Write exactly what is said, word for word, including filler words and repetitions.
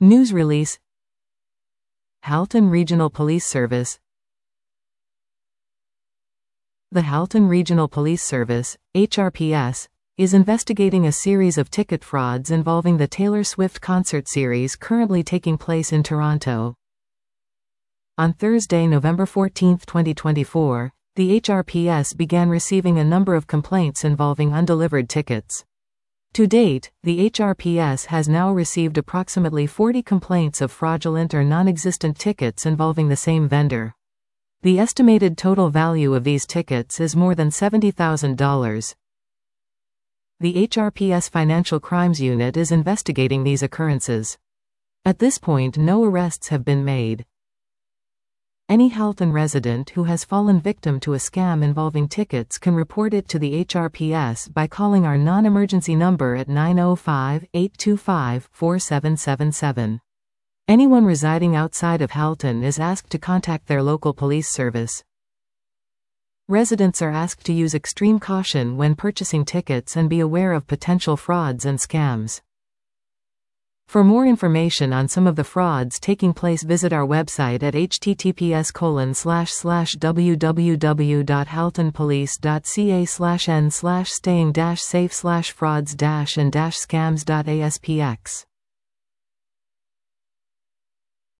News release. Halton Regional Police Service. The Halton Regional Police Service, H R P S, is investigating a series of ticket frauds involving the Taylor Swift concert series currently taking place in Toronto. On Thursday, November fourteenth, twenty twenty-four, the H R P S began receiving a number of complaints involving undelivered tickets. To date, the H R P S has now received approximately forty complaints of fraudulent or non-existent tickets involving the same vendor. The estimated total value of these tickets is more than seventy thousand dollars. The H R P S Financial Crimes Unit is investigating these occurrences. At this point, no arrests have been made. Any Halton resident who has fallen victim to a scam involving tickets can report it to the H R P S by calling our non-emergency number at nine oh five, eight two five, four seven seven seven. Anyone residing outside of Halton is asked to contact their local police service. Residents are asked to use extreme caution when purchasing tickets and be aware of potential frauds and scams. For more information on some of the frauds taking place, visit our website at h t t p s colon slash slash w w w dot halton police dot c a slash n slash staying dash safe slash frauds dash and dash scams dot a s p x.